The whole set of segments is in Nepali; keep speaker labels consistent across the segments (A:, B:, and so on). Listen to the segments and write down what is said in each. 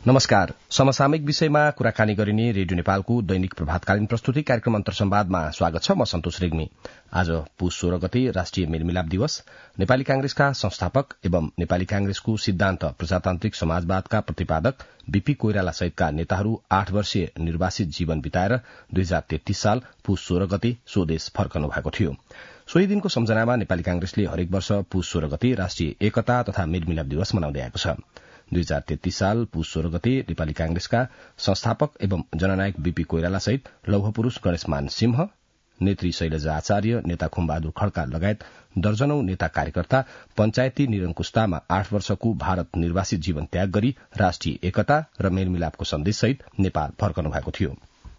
A: नमस्कार। समसामयिक विषयमा कुराकानी गरिने रेडियो नेपालको दैनिक प्रभातकालीन प्रस्तुति कार्यक्रम अन्तरसंवादमा स्वागत छ। म सन्तोष रेग्मी। आज पुष 16 गते राष्ट्रिय मेलमिलाप दिवस। नेपाली कांग्रेसका संस्थापक एवं नेपाली कांग्रेसको सिद्धान्त प्रजातान्त्रिक समाजवादका प्रतिपादक बीपी कोइराला सहितका नेताहरू 8 वर्षीय निर्वासित जीवन बिताएर 2033 साल पुष 16 गते स्वदेश फर्कनु भएको थियो। सोही दिनको सम्झनामा नेपाली कांग्रेसले हरेक वर्ष पुष 16 गते राष्ट्रिय एकता तथा मेलमिलाप दिवस मनाउँदै आएको छ। 2033 साल पुष 16 गते नेपाली कांग्रेसका संस्थापक एवं जननायक बीपी कोइराला सहित लौह पुरूष गणेशमान सिंह, नेत्री शैलजा आचार्य, नेता खुमबहादुर खड्का लगायत दर्जनौं नेता कार्यकर्ता पञ्चायती निरंकुशतामा 8 वर्षको भारत निर्वासित जीवन त्याग गरी राष्ट्रिय एकता र मेलमिलापको सन्देशसहित नेपाल फर्कनु भएको थियो।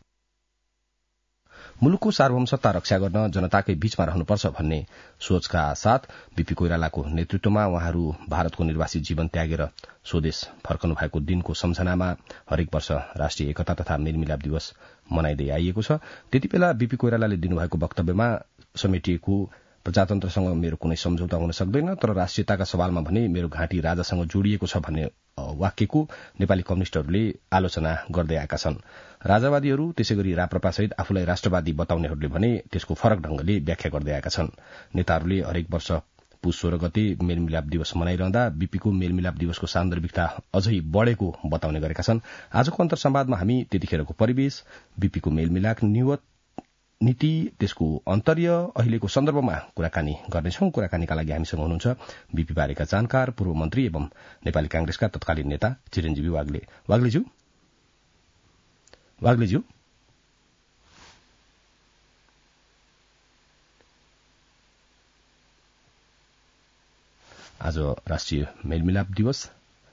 A: मुलुकको सार्वभौमसत्ता रक्षा गर्न जनताकै बीचमा रहनुपर्छ भन्ने सोचका साथ बीपी कोइरालाको नेतृत्वमा उहाँहरू भारतको निर्वासित जीवन त्यागेर स्वदेश फर्कनु भएको दिनको सम्झनामा हरेक वर्ष राष्ट्रिय एकता तथा मेलमिलाप दिवस मनाइदै आइएको छ। त्यतिबेला बीपी कोइरालाले दिनुभएको वक्तव्यमा समेटिएको प्रजातन्त्रसँग मेरो कुनै सम्झौता हुन सक्दैन, तर राष्ट्रियताका सवालमा भने मेरो घाँटी राजासँग जोडिएको छ भन्ने वाक्यको नेपाली कम्युनिष्टहरूले आलोचना गर्दै आएका छन्। राजावादीहरू त्यसैगरी राप्रपा सहित आफूलाई राष्ट्रवादी बताउनेहरूले भने त्यसको फरक ढंगले व्याख्या गर्दै आएका छन्। नेताहरूले हरेक वर्ष पुष 16 गते मेलमिलाप दिवस मनाइरहँदा बीपीको मेलमिलाप दिवसको सान्दर्भिकता अझै बढ़ेको बताउने गरेका छन्। आजको अन्तरसंवादमा हामी त्यतिखेरको परिवेश, बीपीको मेलमिलाप नीति, त्यसको अन्तर्य, अहिलेको सन्दर्भमा कुराकानी गर्नेछौं। कुराकानीका लागि हामीसँग हुनुहुन्छ बीपी बारेका जानकार, पूर्व मन्त्री एवं नेपाली कांग्रेसका तत्कालीन नेता चिरञ्जीवी वाग्ले। वाग्लेज्यू आज राष्ट्रिय मेलमिलाप दिवस।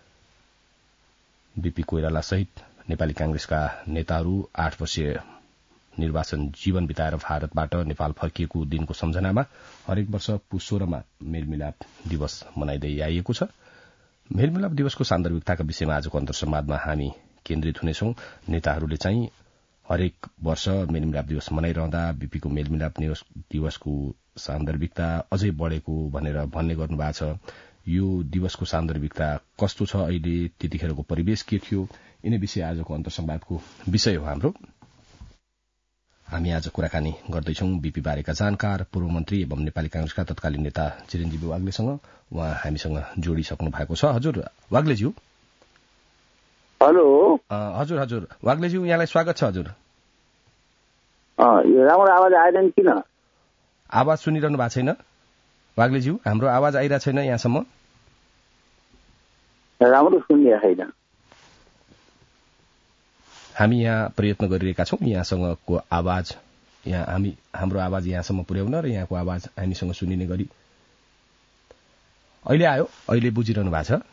A: बीपी कोइराला सहित नेपाली कांग्रेसका नेताहरू 8 वर्षीय निर्वासन जीवन बिताएर भारतबाट नेपाल फर्किएको दिनको सम्झनामा हरेक वर्ष पुष 16 मा मेलमिलाप दिवस मनाइदै आइएको छ। मेलमिलाप दिवसको सान्दर्भिकताका विषयमा आजको अन्तरसंवादमा हामी केन्द्रित हुनेछौं। नेताहरूले चाहिँ हरेक वर्ष मेलमिलाप दिवस मनाइरहँदा बीपीको मेलमिलाप दिवसको सान्दर्भिकता अझै बढ़ेको भनेर भन्ने गर्नुभएको छ। यो दिवसको सान्दर्भिकता कस्तो छ, अहिले त्यतिखेरको परिवेश के थियो, यिनै विषय आजको अन्तरसंवादको विषय हो हाम्रो। हामी आज कुराकानी गर्दैछौं बीपी बारेका जानकार, पूर्व मन्त्री एवं नेपाली कांग्रेसका तत्कालीन नेता चिरञ्जीवी वाग्लेसँग। उहाँ हामीसँग जोडिसक्नु भएको छ। हजुर वाग्लेज्यू।
B: हेलो।
A: हजुर वाग्लेज्यू, यहाँलाई स्वागत छ। हजुर
B: यो राम्रो आवाज आएन किन?
A: आवाज सुनिरहनु भएको छैन वाग्लेज्यू? हाम्रो आवाज आइरहेको छैन यहाँसम्म?
B: राम्रो सुनिरहेको छैन।
A: हामी यहाँ प्रयत्न गरिरहेका छौं यहाँसँगको आवाज, हाम्रो आवाज यहाँसम्म पुर्याउन र यहाँको आवाज हामीसँग सुनिने गरी। अहिले आयो? अहिले बुझिरहनु भएको छ?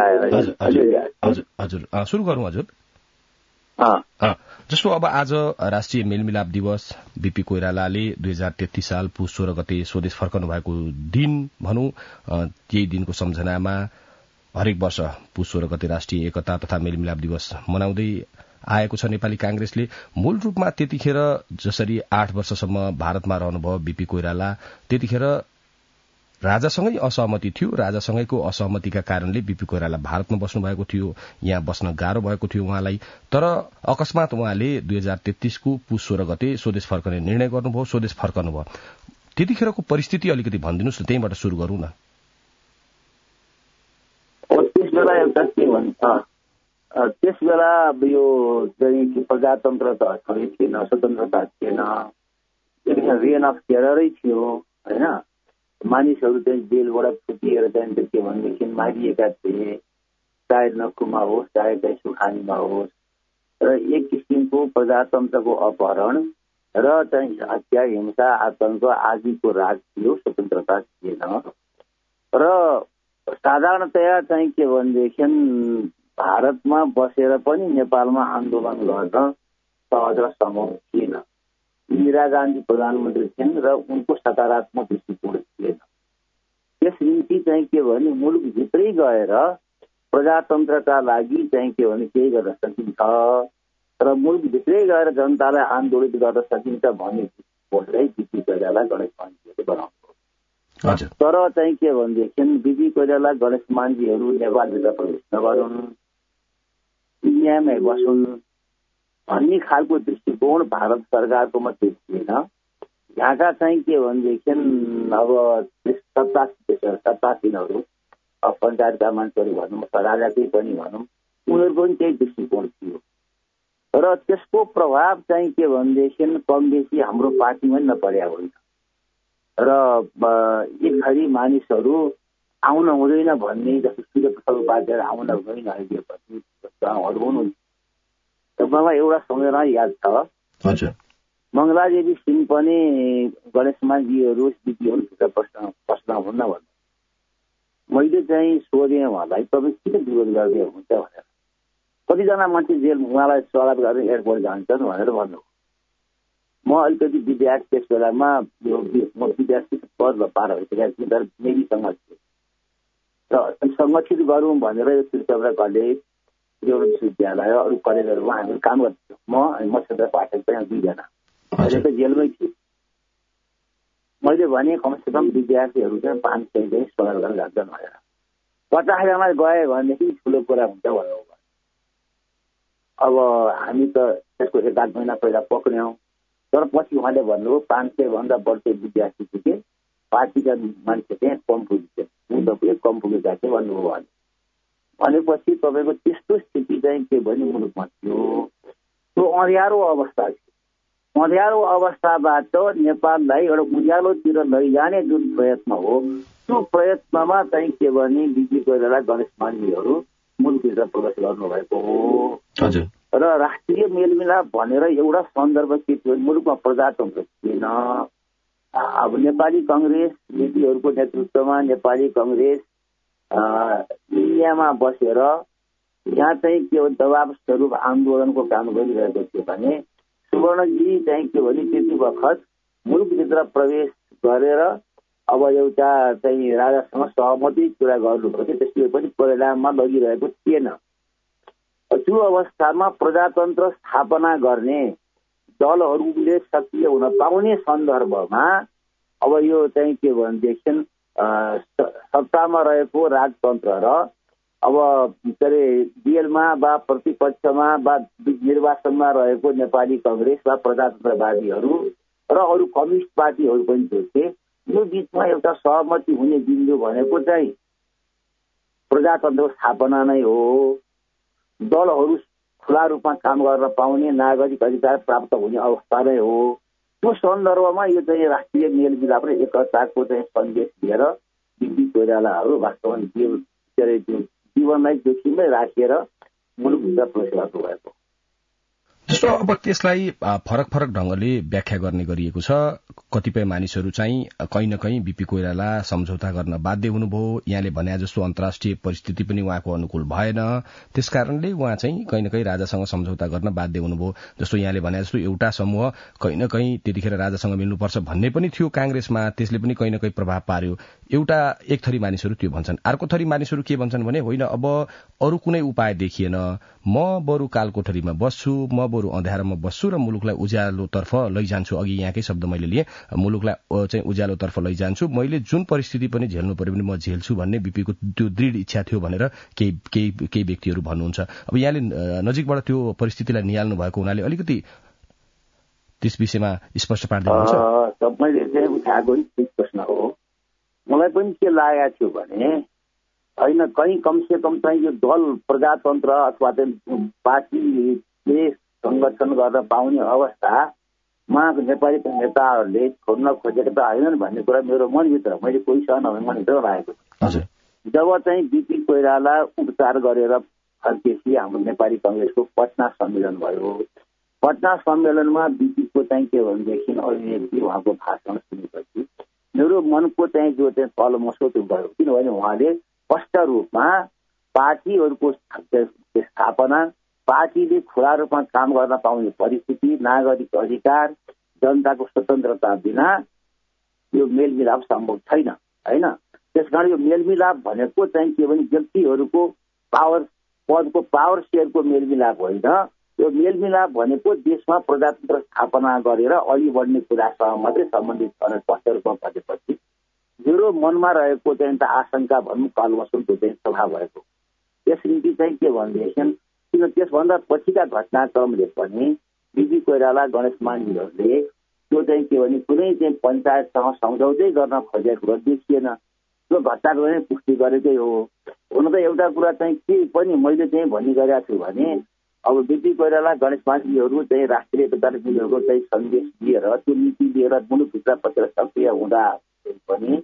A: हजुर सुरु गरौं। हजुर जस्तो अब आज राष्ट्रिय मेलमिलाप दिवस, बीपी कोइरालाले 2033 साल पुष 16 गते स्वदेश फर्कनु भएको दिन भनौं, त्यही दिनको सम्झनामा हरेक वर्ष पुष 16 गते राष्ट्रिय एकता तथा मेलमिलाप दिवस मनाउँदै आएको छ। नेपाली कांग्रेसले मूल रूपमा त्यतिखेर जसरी 8 वर्षसम्म भारतमा रहनुभयो बीपी कोइराला, त्यतिखेर राजासँगै असहमति थियो। राजासँगैको असहमतिका कारणले बीपी कोइराला भारतमा बस्नु भएको थियो। यहाँ बस्न गाह्रो भएको थियो उहाँलाई, तर अकस्मात उहाँले 2033 को पुष 16 गते स्वदेश फर्कने निर्णय गर्नुभयो, स्वदेश फर्कनुभयो। त्यतिखेरको परिस्थिति अलिकति भनिदिनुहोस् न, त्यहीबाट शुरू गरौं न।
B: त्यस बेला यो चाहिँ प्रजातन्त्र त थिएन, स्वतन्त्रता थिएन, त्यतिखेर रेन अफ टेररै थियो होइन। मानिसहरू चाहिँ जेलबाट छुटिएर चाहिँ के भनेदेखि मारिएका थिए, चाहे नकुमा होस् चाहे चाहिँ सुखानीमा होस्, र एक किसिमको प्रजातन्त्रको अपहरण र चाहिँ हत्या, हिंसा, आतंक आदिको राज थियो, स्वतन्त्रता थिएन। र साधारणतया चाहिँ के भनेदेखि भारतमा बसेर पनि नेपालमा आन्दोलन गर्न सहज र सम्भव थिएन। इन्दिरा गान्धी प्रधानमन्त्री थिइन् र उनको सकारात्मक दृष्टिकोण थिएन। त्यस निम्ति चाहिँ के भने मुलुकभित्रै गएर प्रजातन्त्रका लागि चाहिँ के भने केही गर्न सकिन्छ र मुलुकभित्रै गएर जनतालाई आन्दोलित गर्न सकिन्छ भन्ने दृष्टिकोणलाई बीपी कोइराला गणेश मानजीहरूले बनाउनु। तर चाहिँ के भनेदेखि बीपी कोइराला गणेश मानजीहरू नेपालभित्र प्रवेश नगरून्, इन्डियामै बसुन् भन्ने खालको दृष्टिकोण भारत सरकारको मात्रै थिएन। यहाँका चाहिँ के भनेदेखि अब सत्तासीनहरू पञ्चायतका मान्छेहरू भनौँ, राजाकै पनि भनौँ, उनीहरूको पनि त्यही दृष्टिकोण थियो। र त्यसको प्रभाव चाहिँ के भनेदेखि कम बेसी हाम्रो पार्टीमा नपरेका होइन र एक थरी मानिसहरू आउन हुँदैन भन्ने, जस्तो सूर्यप्रसाद उपाध्याय आउन हुँदैन अहिलेपछि उहाँहरू हुनुहुन्छ। मलाई एउटा सम्झना याद छ, मङ्गलादेवी सिंह पनि गणेशमानजीहरू दिदीहरू पस्न हुन्न भन्नु। मैले चाहिँ सोधेँ उहाँलाई, तपाईँ किन विरोध गर्दै हुनुहुन्छ भनेर। कतिजना मान्छे जेल उहाँलाई सवाल गरेर एयरपोर्ट जान्छन् भनेर भन्नु। म अलिकति विद्यार्थी त्यस बेलामा म विद्यार्थी पदमा पार भइसकेको थिएँ, तर नेभीसँग थिएँ र सङ्गठित गरौँ भनेर यो त्रिपुरा कलेज, एउटा विश्वविद्यालय, अरू कलेजहरूमा हामी काम गर्थ्यौँ। म क्षेत्र पाठक पनि दुईजना, अहिले त जेलमै थिएँ। मैले भने कमसेकम विद्यार्थीहरू चाहिँ 500 चाहिँ सवाल गरेर जान्छन् भनेर। 50जना गए भनेदेखि ठुलो कुरा हुन्छ भन्नुभयो। अब हामी त त्यसको 1-8 महिना पहिला पक्रियौँ, तर पछि उहाँले भन्नुभयो 500 भन्दा बढ्दै विद्यार्थी थिए, पार्टीका मान्छे चाहिँ कम पुगिन्छ, ऊ तपाईँ कम पुगेका थिए भन्नुभयो। भनेपछि तपाईँको त्यस्तो स्थिति चाहिँ के भने मुलुकमा थियो। त्यो अँध्यारो अवस्था थियो। अँध्यारो अवस्थाबाट नेपाललाई एउटा उज्यालोतिर लैजाने जुन प्रयत्न हो, त्यो प्रयत्नमा चाहिँ के भने बिपी कोइराला, गणेश मान्जीहरू मुलुकभित्र प्रवेश गर्नुभएको हो। र राष्ट्रिय मेलमिलाप भनेर एउटा सन्दर्भ के थियो, मुलुकमा प्रजातन्त्र थिएन। अब नेपाली कांग्रेस बिपीहरूको नेतृत्वमा नेपाली कांग्रेस इन्डियामा बसेर यहाँ चाहिँ के दबाव स्वरूप आन्दोलनको काम गरिरहेको थियो भने सुवर्णजी चाहिँ के भने त्यति वखत मुलुकभित्र प्रवेश गरेर अब एउटा चाहिँ राजासँग सहमति कुरा गर्नुभएको थियो, त्यसले पनि परिणाममा लगिरहेको थिएन। त्यो अवस्थामा प्रजातन्त्र स्थापना गर्ने दलहरूले सक्रिय हुन पाउने सन्दर्भमा अब यो चाहिँ के भनेदेखि सत्तामा रहेको राजतन्त्र र अब के अरे जेलमा वा प्रतिपक्षमा वा निर्वाचनमा रहेको नेपाली कांग्रेस वा प्रजातन्त्रवादीहरू र अरू कम्युनिस्ट पार्टीहरू पनि थिए। यो बीचमा एउटा सहमति हुने बिन्दु भनेको चाहिँ प्रजातन्त्र स्थापना नै हो। दलहरू खुला रूपमा काम गर्न पाउने, नागरिक अधिकार प्राप्त हुने अवस्था नै हो। त्यो सन्दर्भमा यो चाहिँ राष्ट्रिय मेलमिलाप र एकताको चाहिँ सन्देश दिएर बिपी कोइरालाहरू वास्तवमा जीवनलाई जोखिममै राखेर मुलुकभित्र प्रवेश गर्नुभएको।
A: जस्तो अब त्यसलाई फरक फरक ढंगले व्याख्या गर्ने गरिएको छ। कतिपय मानिसहरू चाहिँ कहीँ न कहीँ बिपी कोइराला सम्झौता गर्न बाध्य हुनुभयो। यहाँले भने जस्तो अन्तर्राष्ट्रिय परिस्थिति पनि उहाँको अनुकूल भएन, त्यसकारणले उहाँ चाहिँ कहीँ न कहीँ राजासँग सम्झौता गर्न बाध्य हुनुभयो। जस्तो यहाँले भने जस्तो एउटा समूह कहीँ न कहीँ त्यतिखेर राजासँग मिल्नुपर्छ भन्ने पनि थियो कांग्रेसमा, त्यसले पनि कहीँ न कहीँ प्रभाव पार्यो। एक थरी मानिसहरू त्यो भन्छन्, अर्को थरी मानिसहरू के भन्छन् भने होइन, अब अरू कुनै उपाय देखिएन, म बरु कालकोठरीमा बस्छु, म बरु अँध्यारोमा बस्छु र मुलुकलाई उज्यालोतर्फ लैजान्छु। अघि यहाँकै शब्द मैले लिए, मुलुकलाई चाहिँ उज्यालोतर्फ लैजान्छु, मैले जुन परिस्थिति पनि झेल्नु पर्यो भने म झेल्छु भन्ने बिपीको त्यो दृढ इच्छा थियो भनेर केही व्यक्तिहरू भन्नुहुन्छ। अब यहाँले नजिकबाट त्यो परिस्थितिलाई निहाल्नु भएको हुनाले अलिकति त्यस विषयमा स्पष्ट पार्दिनुहुन्छ।
B: मैले चाहिँ उठाएको प्रश्न हो। मलाई पनि के लागेको थियो भने होइन, कहीँ कमसे कम चाहिँ यो दल प्रजातन्त्र अथवा चाहिँ पार्टीले संगठन गर्न पाउने अवस्थामा नेपाली नेताहरूले छोड्न खोजेको त होइनन् भन्ने कुरा मेरो मनभित्र, मैले कोहीसँग नभए मनभित्र लागेको छ। जब चाहिँ बिपी कोइराला उपचार गरेर फर्केपछि हाम्रो नेपाली कांग्रेसको पटना सम्मेलन भयो। पटना सम्मेलनमा बिपीको चाहिँ के भनेदेखि अभिव्यक्ति उहाँको भाषण सुनेपछि मेरो मनको चाहिँ जो चाहिँ तलमसो त्यो गयो, किनभने उहाँले स्पष्ट रूपमा पार्टीहरूको स्थापना, पार्टीले खुला रूपमा काम गर्न पाउने परिस्थिति, नागरिक अधिकार, जनताको स्वतन्त्रता बिना यो मेलमिलाप सम्भव छैन होइन। त्यसकारण यो मेलमिलाप भनेको चाहिँ के भने व्यक्तिहरूको पदको पावर सेयरको मेलमिलाप होइन। यो मेलमिलाप भनेको देशमा प्रजातन्त्र स्थापना गरेर अघि बढ्ने कुरासँग मात्रै सम्बन्धित गर्न स्पष्ट रूपमा भनेपछि मेरो मनमा रहेको चाहिँ आशंका भनौँ कलमसो त्यो चाहिँ सभा भएको। यस निम्ति चाहिँ के भनेदेखि किन त्यसभन्दा पछिका घटनाक्रमले पनि बिपी कोइराला गणेश मानजीहरूले त्यो चाहिँ के भने कुनै चाहिँ पञ्चायतसँग सम्झौतै गर्न खोजेको कुरो देखिएन। त्यो घटनाको पनि पुष्टि गरेकै हो। हुन त एउटा कुरा चाहिँ के पनि मैले चाहिँ भनि गरेको छु भने अब बिपी कोइराला गणेश मानजीहरू चाहिँ राष्ट्रिय एकता मिलहरूको चाहिँ सन्देश दिएर त्यो नीति लिएर मुलुकभित्र पसेर सक्रिय हुँदा पनि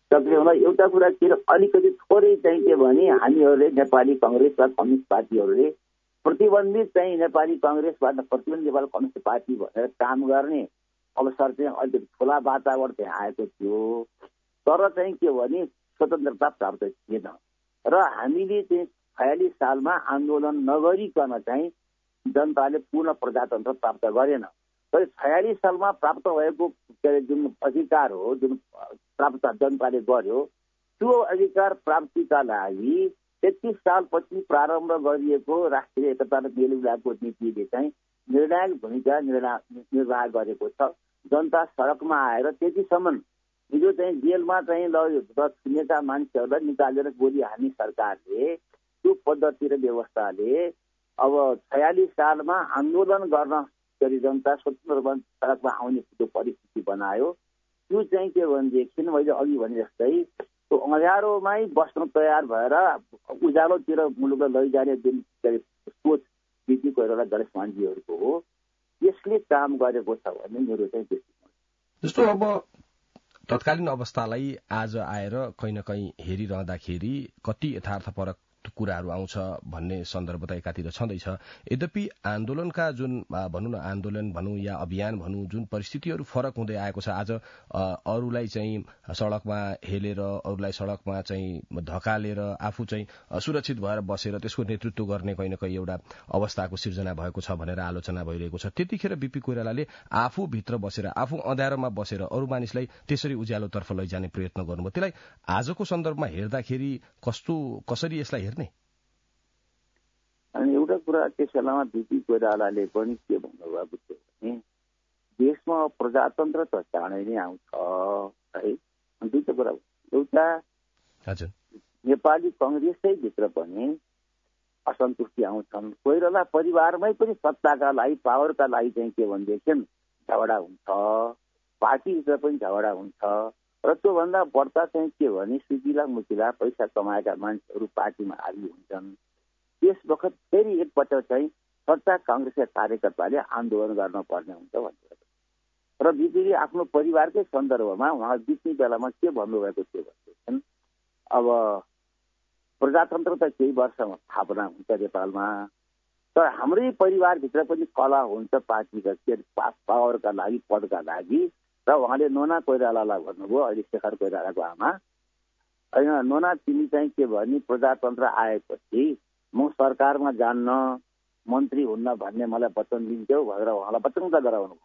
B: एउटा कुरा के अलिकति थोरै चाहिँ के भने हामीहरूले नेपाली कङ्ग्रेस वा कम्युनिस्ट पार्टीहरूले प्रतिबन्धित चाहिँ नेपाली कङ्ग्रेसबाट प्रतिबन्धित नेपाली कम्युनिस्ट पार्टी भनेर काम गर्ने अवसर चाहिँ अलिकति ठुला वातावरण चाहिँ आएको थियो। तर चाहिँ के भने स्वतन्त्रता प्राप्त थिएन र हामीले चाहिँ 46 सालमा आन्दोलन नगरिकन चाहिँ जनताले पूर्ण प्रजातन्त्र प्राप्त गरेन। तर 46 सालमा प्राप्त भएको जुन अधिकार हो, जुन प्राप्त जनताले गर्यो, त्यो अधिकार प्राप्तिका लागि 33 सालपछि प्रारम्भ गरिएको राष्ट्रिय एकता र मेलमिलापको नीतिले चाहिँ निर्णायक भूमिका निर्वाह गरेको छ। जनता सडकमा आएर त्यतिसम्म हिजो चाहिँ जेलमा चाहिँ नेता मान्छेहरूलाई निकालेर गोली हान्ने सरकारले त्यो पद्धति र व्यवस्थाले अब 46 सालमा आन्दोलन गर्न गरी जनता स्वतन्त्र रूपमा सडकमा आउने त्यो परिस्थिति बनायो। त्यो चाहिँ के भनेदेखि मैले अघि भने जस्तै त्यो अँध्यारोमै बस्न तयार भएर उज्यालोतिर मुलुकलाई लैजाने जुन सोच बिपी कोइराला गणेश मानजीहरूको हो, यसले काम गरेको छ भन्ने मेरो चाहिँ दृष्टिकोण।
A: जस्तो अब तत्कालीन अवस्थालाई आज आएर कहीँ न कहीँ हेरिरहँदाखेरि कति यथार्थपरक कुराहरू आउँछ भन्ने सन्दर्भ त एकातिर छँदैछ। यद्यपि आन्दोलनका जुन भनौँ न आन्दोलन भनौँ या अभियान भनौँ जुन परिस्थितिहरू फरक हुँदै आएको छ, आज अरूलाई चाहिँ सड़कमा हेलेर अरूलाई सड़कमा चाहिँ धकालेर आफू चाहिँ सुरक्षित भएर बसेर त्यसको नेतृत्व गर्ने कहीँ न कहीँ एउटा अवस्थाको सिर्जना भएको छ भनेर आलोचना भइरहेको छ। त्यतिखेर बिपी कोइरालाले आफू भित्र बसेर आफू अँध्यारोमा बसेर अरू मानिसलाई त्यसरी उज्यालोतर्फ लैजाने प्रयत्न गर्नुभयो। त्यसलाई आजको सन्दर्भमा हेर्दाखेरि कसरी यसलाई हेर्ने?
B: अनि एउटा कुरा त्यस बेलामा बिपी कोइरालाले पनि के भन्नुभएको थियो भने देशमा प्रजातन्त्र त चाँडै नै आउँछ है। दुईटा कुरा, एउटा नेपाली कङ्ग्रेसै भित्र पनि असन्तुष्टि आउँछन्, कोइराला परिवारमै पनि सत्ताका लागि पावरका लागि चाहिँ के भनेदेखि झगडा हुन्छ, पार्टीभित्र पनि झगडा हुन्छ र त्योभन्दा बढ्ता चाहिँ के भने सुकिला मुकिला पैसा कमाएका मान्छेहरू पार्टीमा हावी हुन्छन्। त्यस वखत फेरि एकपल्ट चाहिँ सत्ता काङ्ग्रेसका कार्यकर्ताले आन्दोलन गर्न पर्ने हुन्छ भनेर र बिपीले आफ्नो परिवारकै सन्दर्भमा उहाँ बित्ने बेलामा के भन्नुभएको थियो भनेदेखि अब प्रजातन्त्र त केही वर्षमा स्थापना हुन्छ नेपालमा, तर हाम्रै परिवारभित्र पनि कला हुन्छ पार्टीका पावरका लागि पदका लागि। र उहाँले नोना कोइरालालाई भन्नुभयो, अहिले शेखर कोइरालाको आमा, होइन नोना तिमी चाहिँ के भने प्रजातन्त्र आएपछि म सरकारमा जान्न, मन्त्री हुन्न भन्ने मलाई वचन दिन्थ्यौ भनेर उहाँलाई वचनबद्ध गराउनु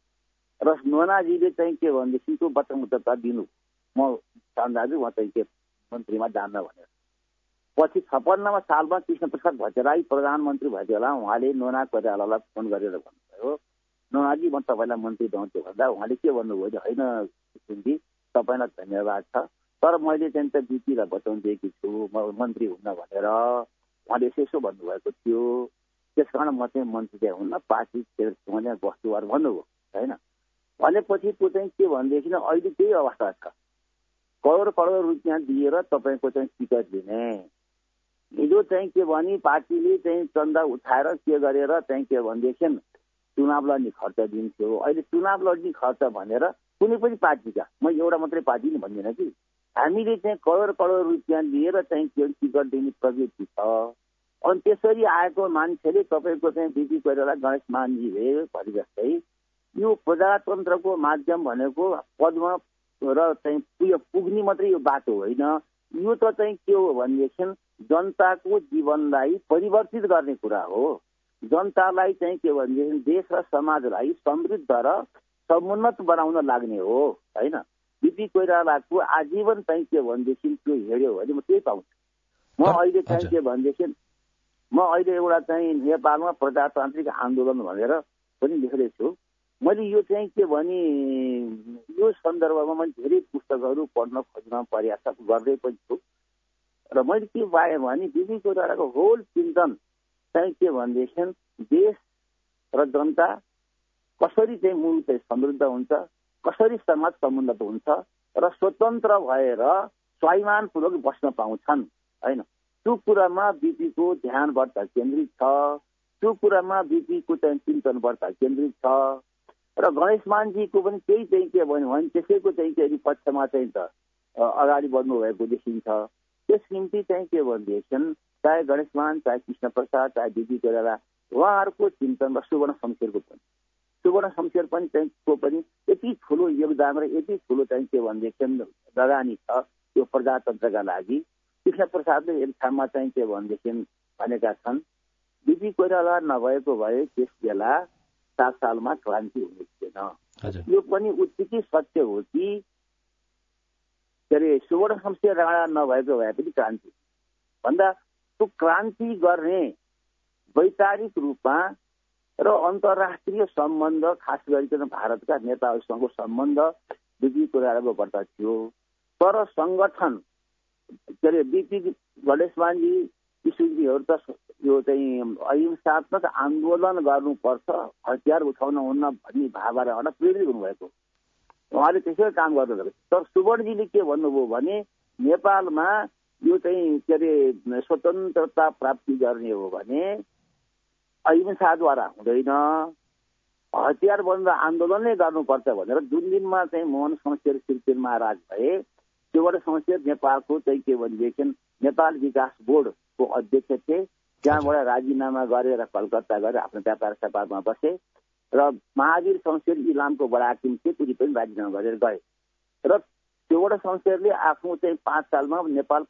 B: र नोनाजीले चाहिँ के भनेदेखि त्यो वचनबद्धता दिनु, म दाजु म चाहिँ के मन्त्रीमा जान्न भनेर। पछि 56 सालमा कृष्ण प्रसाद भट्टराई प्रधानमन्त्री भएको बेला उहाँले नोना कोइरालालाई फोन गरेर भन्नुभयो, नोनाजी म तपाईँलाई मन्त्री बनाउँछु भन्दा उहाँले के भन्नुभयो, होइन किशनजी तपाईँलाई धन्यवाद छ, तर मैले चाहिँ त बिपीलाई वचन दिएकी छु म मन्त्री हुन्न भनेर। उहाँले यसो भन्नुभएको थियो, त्यसकारण म चाहिँ मन्त्री चाहिँ हुन्न, पार्टी बस्छु भन्नुभयो होइन। भनेपछि त्यो चाहिँ के भनेदेखि अहिले त्यही अवस्था छ, करोड रुपियाँ दिएर तपाईँको चाहिँ टिकट दिने। हिजो चाहिँ के भने पार्टीले चाहिँ चन्दा उठाएर के गरेर चाहिँ के भनेदेखि चुनाव लड्ने खर्च दिन्थ्यो। अहिले चुनाव लड्ने खर्च भनेर कुनै पनि पार्टीका, म एउटा मात्रै पार्टी नि भन्दिनँ कि, हामीले चाहिँ करोड रुपियाँ लिएर चाहिँ टिकट दिने प्रवृत्ति छ। अनि त्यसरी आएको मान्छेले तपाईँको चाहिँ बिपी कोइराला गणेश मानजीले भने जस्तै यो प्रजातन्त्रको माध्यम भनेको पदमा र चाहिँ पुग्ने मात्रै यो बाटो होइन, यो त चाहिँ के हो भनेदेखि जनताको जीवनलाई परिवर्तित गर्ने कुरा हो। जनतालाई चाहिँ के भनेदेखि देश र समाजलाई समृद्ध र समुन्नत बनाउन लाग्ने हो होइन। बिपी कोइरालाको आजीवन चाहिँ के भनेदेखि त्यो हेऱ्यो भने म त्यही पाउँछु। म अहिले चाहिँ के भनेदेखि म अहिले एउटा चाहिँ नेपालमा प्रजातान्त्रिक आन्दोलन भनेर पनि लेख्दैछु। मैले यो चाहिँ के भने यो सन्दर्भमा मैले धेरै पुस्तकहरू पढ्न खोज्न प्रयास गर्दै पनि छु र मैले के पाएँ भने बिपी कोइरालाको होल चिन्तन चाहिँ के भनेदेखि देश र जनता कसरी चाहिँ मूल चाहिँ समृद्ध हुन्छ, कसरी समाज समुन्नत हुन्छ र स्वतन्त्र भएर स्वाभिमानपूर्वक बस्न पाउँछन् हैन। त्यो कुरामा बिपीको ध्यान बढ्ता केन्द्रित छ, त्यो कुरामा बिपीको चाहिँ चिन्तन बढ्ता केन्द्रित छ र गणेशमानजीको पनि त्यही चाहिँ के भन्यो भने त्यसैको चाहिँ के पक्षमा चाहिँ त अगाडि बढ्नु भएको देखिन्छ। त्यस निम्ति चाहिँ के भनेदेखि चाहे गणेशमान, चाहे कृष्ण प्रसाद, चाहे बिपी कोइराला उहाँहरूको चिन्तन र सुवर्ण शमशेर पनि चाहिँ को पनि यति ठुलो योगदान र यति ठुलो चाहिँ के भनेदेखि लगानी छ यो प्रजातन्त्रका लागि। कृष्ण प्रसादले एक ठाउँमा चाहिँ के भनेदेखि भनेका छन् बिपी कोइराला नभएको भए त्यस बेला 7 सालमा क्रान्ति हुने थिएन। यो पनि उत्तिकै सत्य हो कि के अरे सुवर्ण शमशेर राणा नभएको भए पनि क्रान्ति भन्दा त्यो क्रान्ति गर्ने वैचारिक रूपमा र अन्तर्राष्ट्रिय सम्बन्ध खास गरिकन भारतका नेताहरूसँगको सम्बन्ध बिपी कोइरालाको बाट थियो। तर संगठन के अरे बिपी गणेशमानजी किशोरजीहरू त यो चाहिँ अहिंसात्मक आन्दोलन गर्नुपर्छ, हतियार उठाउन हुन्न भन्ने भावनाबाट प्रेरित हुनुभएको, उहाँले त्यसै काम गर्नुभएको। तर सुवर्णजीले के भन्नुभयो भने नेपालमा यो चाहिँ के अरे स्वतन्त्रता प्राप्ति गर्ने हो भने अहिंसाद्वारा हुँदैन, हतियार बन्द आन्दोलनै गर्नुपर्छ भनेर जुन दिनमा चाहिँ मोहन शमशेर सिर्सिल महाराज भए त्योबाट शमशेर नेपालको चाहिँ के भनेदेखि नेपाल विकास बोर्डको अध्यक्ष थिए। त्यहाँबाट राजीनामा गरेर कलकत्ता गएर आफ्नो व्यापार सभामा बसे र महावीर शमशेर इलामको बडा हाकिम थिए, पुरी पनि राजीनामा गरेर गए र त्योबाट शमशेरले आफ्नो चाहिँ 5 सालमा नेपाल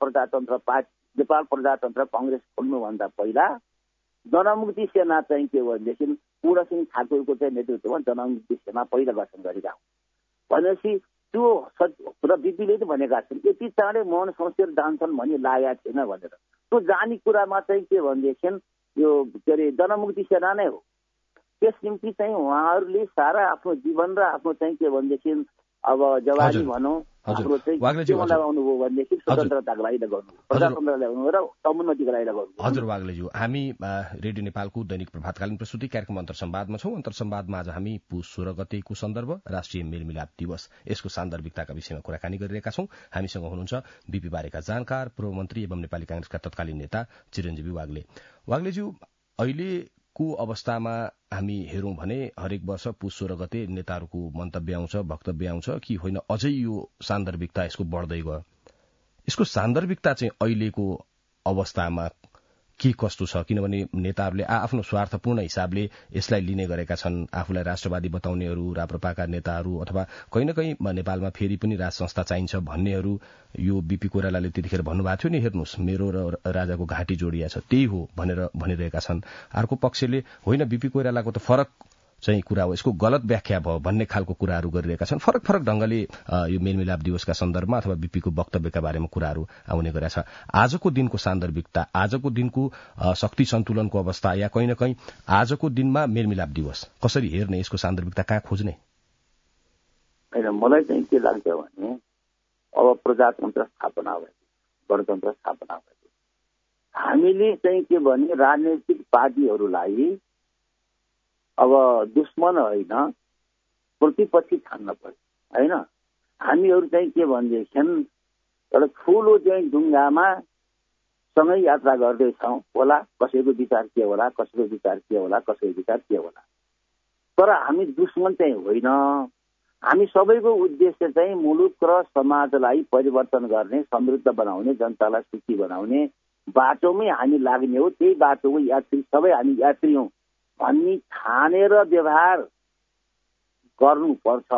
B: प्रजातन्त्र कङ्ग्रेस खोल्नुभन्दा पहिला जनमुक्ति सेना चाहिँ के भनेदेखि पूर्णसिंह ठाकुरको चाहिँ नेतृत्वमा जनमुक्ति सेना पहिला गठन गरेका हुन् भनेपछि त्यो र बिपीले पनि भनेका छन् यति चाँडै मोहन शमशेर जान्छन् भन्ने लागेको थिएन भनेर। त्यो जाने कुरामा चाहिँ के भनेदेखि यो के अरे जनमुक्ति सेना नै हो। त्यस निम्ति चाहिँ उहाँहरूले सारा आफ्नो जीवन र आफ्नो चाहिँ के भनेदेखि अब जवानी भनौँ हाम्रो चाहिँ लगाउनु भयो भनेदेखि स्वतन्त्रताको लागि लगाउनु, प्रजातन्त्रलाई लगाउनु र समुन्नतिको लागि लगाउनु।
A: हजुर वाग्लेज्यू, हामी रेडियो नेपालको दैनिक प्रभातकालीन प्रस्तुति कार्यक्रम अन्तरसंवादमा छौं। अन्तरसंवादमा आज हामी पुष 16 गतेको सन्दर्भ राष्ट्रिय मेलमिलाप दिवस यसको सान्दर्भिकताका विषयमा कुराकानी गरिरहेका छौं। हामीसँग हुनुहुन्छ बीपी बारेका जानकार, पूर्व मन्त्री एवं नेपाली कांग्रेसका तत्कालीन नेता चिरञ्जीवी वाग्ले। वाग्लेज्यू, अहिलेको अवस्थामा हामी हेरौं भने हरेक वर्ष पुष 16 गते नेताहरूको मन्तव्य आउँछ, वक्तव्य आउँछ कि होइन अझै यो सान्दर्भिकता यसको बढ्दै गयो। यसको सान्दर्भिकता चाहिँ अहिलेको अवस्थामा के कस्तो छ? किनभने नेताहरूले आफ्नो स्वार्थपूर्ण हिसाबले यसलाई लिने गरेका छन्। आफूलाई राष्ट्रवादी बताउनेहरू, राप्रपाका नेताहरू अथवा कहीँ न कहीँ नेपालमा फेरि पनि राज संस्था चाहिन्छ भन्नेहरू यो बीपी कोइरालाले त्यतिखेर भन्नुभएको थियो नि, हेर्नुहोस् मेरो र राजाको घाँटी जोडिया छ त्यही हो भनेर भनिरहेका छन्। अर्को पक्षले होइन बीपी कोइरालाको त फरक चाहिँ कुरा हो, यसको गलत व्याख्या भयो भन्ने खालको कुराहरू गरिरहेका छन्। फरक फरक ढंगले यो मेलमिलाप दिवसका सन्दर्भमा अथवा बीपीको वक्तव्यका बारेमा कुराहरू आउने गरेका छ। आजको दिनको सान्दर्भिकता, आजको दिनको शक्ति सन्तुलनको अवस्था या कहीँ न कहीँ आजको दिनमा मेलमिलाप दिवस कसरी हेर्ने, यसको सान्दर्भिकता कहाँ खोज्ने?
B: होइन, मलाई चाहिँ के लाग्छ भने अब प्रजातन्त्र स्थापना भयो, गणतन्त्र स्थापना भयो, हामीले चाहिँ के भने राजनैतिक पार्टीहरूलाई अब दुश्मन होइन प्रतिपक्षी ठान्न पर्यो होइन। हामीहरू चाहिँ के भनेदेखि एउटा ठुलो चाहिँ ढुङ्गामा सँगै यात्रा गर्दैछौँ होला, कसैको विचार के होला, कसैको विचार के होला, कसैको विचार के होला, तर हामी दुश्मन चाहिँ होइन। हामी सबैको उद्देश्य चाहिँ मुलुक र समाजलाई परिवर्तन गर्ने, समृद्ध बनाउने, जनतालाई सुखी बनाउने बाटोमै हामी लाग्ने हो। त्यही बाटोको यात्री, सबै हामी यात्री हौँ भन्ने ठानेर व्यवहार गर्नुपर्छ।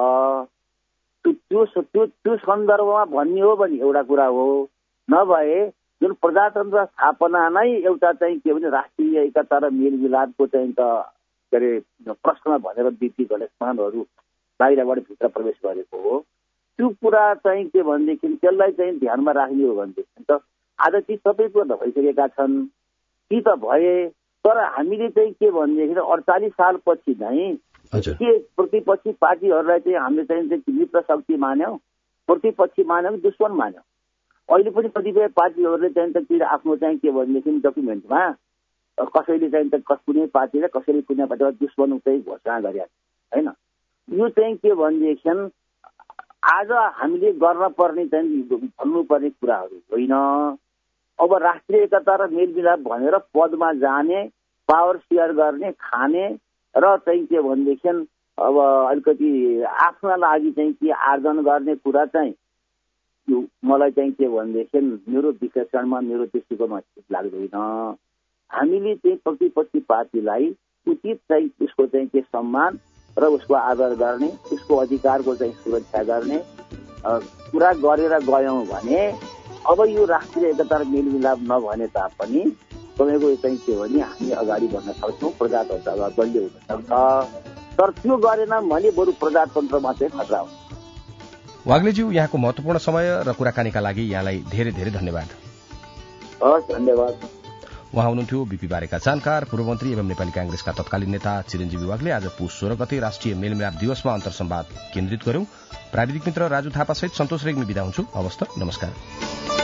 B: त्यो सन्दर्भमा भन्ने हो भने एउटा कुरा हो, नभए जुन प्रजातन्त्र स्थापना नै एउटा चाहिँ के भने राष्ट्रिय एकता र मेलमिलापको चाहिँ के अरे प्रश्न भनेर बीपी गणेशमानहरू बाहिरबाट भित्र प्रवेश गरेको हो। त्यो कुरा चाहिँ के भनेदेखि त्यसलाई चाहिँ ध्यानमा राख्ने हो भनेदेखि त आज ती सबै कुरा त भइसकेका छन्, ती त भए, तर हामीले चाहिँ के भनेदेखि 48 सालपछि नै के प्रतिपक्षी पार्टीहरूलाई चाहिँ हामीले चाहिँ मित्र शक्ति मान्यौँ, प्रतिपक्षी मान्यौँ, दुश्मन मान्यौँ। अहिले पनि कतिपय पार्टीहरूले चाहिँ आफ्नो चाहिँ के भनेदेखि डकुमेन्टमा कसैले चाहिँ कुनै पार्टीले कसैले कुनै पार्टीलाई दुश्मन चाहिँ घोषणा गरेका होइन। यो चाहिँ के भनेदेखि आज हामीले गर्न पर्ने चाहिँ भन्नुपर्ने कुराहरू होइन। अब राष्ट्रिय एकता र मेलमिलाप भनेर पदमा जाने, पावर सेयर गर्ने, खाने र चाहिँ के भनेदेखि अब अलिकति आफ्ना लागि चाहिँ के आर्जन गर्ने कुरा चाहिँ मलाई चाहिँ के भनेदेखि मेरो विश्लेषणमा, मेरो दृष्टिकोणमा ठिक लाग्दैन। हामीले चाहिँ प्रतिपक्षी पार्टीलाई उचित चाहिँ उसको चाहिँ के सम्मान र उसको आदर गर्ने, उसको अधिकारको चाहिँ सुरक्षा गर्ने कुरा गरेर गयौँ भने अब यो राष्ट्रिय एकता र मेलमिलाप नभने तापनि तपाईँको चाहिँ के भने हामी अगाडि बढ्न सक्छौँ, प्रजातन्त्र अगाडि बलियो हुन सक्छ। तर त्यो गरेन भने बरु प्रजातन्त्रमा चाहिँ खतरा हुन्छ।
A: वाग्लेज्यू, यहाँको महत्वपूर्ण समय र कुराकानीका लागि यहाँलाई धेरै धेरै धन्यवाद।
B: हस्, धन्यवाद।
A: उहाँ हुनुहुन्थ्यो बीपी बारेका जानकार, पूर्व मन्त्री एवं नेपाली कांग्रेसका तत्कालीन नेता चिरञ्जीवी वाग्ले। आज पुष 16 गते राष्ट्रिय मेलमिलाप दिवसमा अन्तर्संवाद केन्द्रित गर्यौं। प्राविधिक मित्र राजु थापासहित सन्तोष रेग्मी बिदा हुन्छु। हवस् त, नमस्कार।